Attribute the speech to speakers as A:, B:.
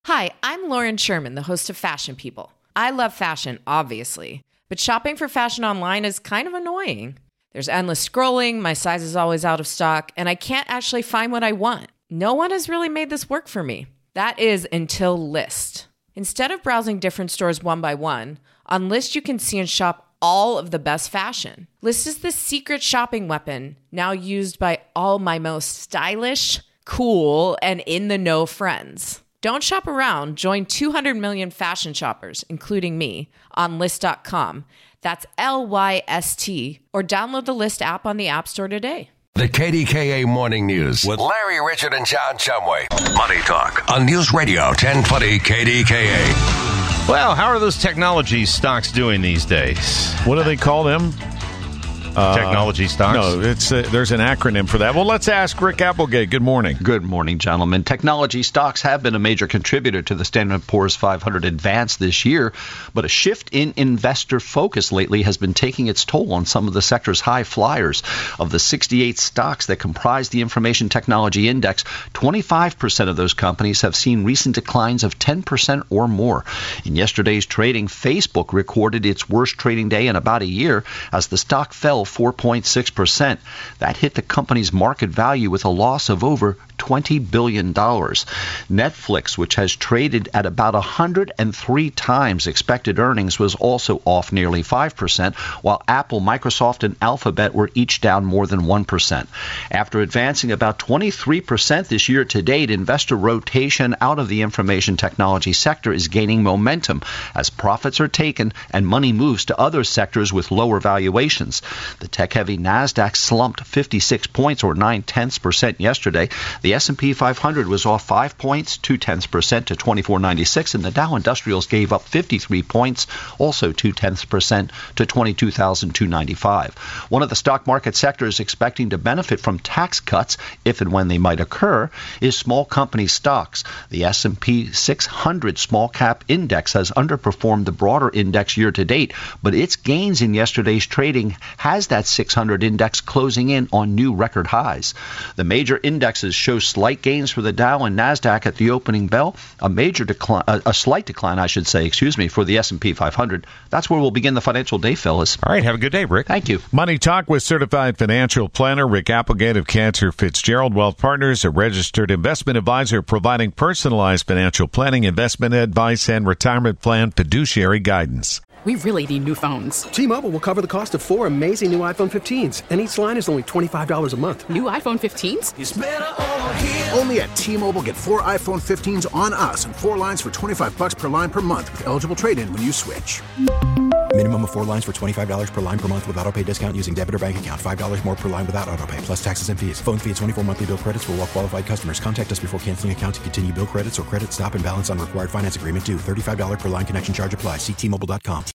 A: Hi, I'm Lauren Sherman, the host of Fashion People. I love fashion, obviously, but shopping for fashion online is kind of annoying. There's endless scrolling, my size is always out of stock, and I can't actually find what I want. No one has really made this work for me. That is until Lyst. Instead of browsing different stores one by one, on Lyst you can see and shop all of the best fashion. Lyst is the secret shopping weapon, now used by all my most stylish, cool, and in-the-know friends. Don't shop around. Join 200 million fashion shoppers, including me, on Lyst.com. That's Lyst, or download the Lyst app on the App Store today.
B: The KDKA Morning News with Larry, Richard, and John Shumway. Money Talk on News Radio 1020 KDKA.
C: Well, how are those technology stocks doing these days?
D: What do they call them?
C: Technology stocks?
D: No, there's an acronym for that. Well, let's ask Rick Applegate. Good morning.
E: Good morning, gentlemen. Technology stocks have been a major contributor to the Standard & Poor's 500 advance this year, but a shift in investor focus lately has been taking its toll on some of the sector's high flyers. Of the 68 stocks that comprise the Information Technology Index, 25% of those companies have seen recent declines of 10% or more. In yesterday's trading, Facebook recorded its worst trading day in about a year as the stock fell 4.6%. That hit the company's market value with a loss of over $20 billion. Netflix, which has traded at about 103 times expected earnings, was also off nearly 5%, while Apple, Microsoft, and Alphabet were each down more than 1%. After advancing about 23% this year to date, investor rotation out of the information technology sector is gaining momentum as profits are taken and money moves to other sectors with lower valuations. The tech-heavy NASDAQ slumped 56 points or 0.9% yesterday. The S&P 500 was off 5 points, 0.2% to 2496, and the Dow Industrials gave up 53 points, also 0.2% to 22,295. One of the stock market sectors expecting to benefit from tax cuts, if and when they might occur, is small company stocks. The S&P 600 small cap index has underperformed the broader index year to date, but its gains in yesterday's trading has that 600 index closing in on new record highs. The major indexes show slight gains for the Dow and NASDAQ at the opening bell, a slight decline, for the S&P 500. That's where we'll begin the financial day, fellas.
C: All right, have a good day, Rick.
E: Thank you.
D: Money Talk with certified financial planner Rick Applegate of Cantor Fitzgerald Wealth Partners, a registered investment advisor providing personalized financial planning, investment advice, and retirement plan fiduciary guidance.
F: We really need new phones.
G: T-Mobile will cover the cost of 4 amazing new iPhone 15s, and each line is only $25 a month.
F: New iPhone 15s?
H: It's better over here. Only at T-Mobile, get 4 iPhone 15s on us and 4 lines for $25 per line per month with eligible trade-in when you switch.
I: Minimum of 4 lines for $25 per line per month with autopay discount using debit or bank account. $5 more per line without autopay, plus taxes and fees. Phone fee at 24 monthly bill credits for well-qualified customers. Contact us before canceling account to continue bill credits or credit stop and balance on required finance agreement due. $35 per line connection charge applies. See T-Mobile.com.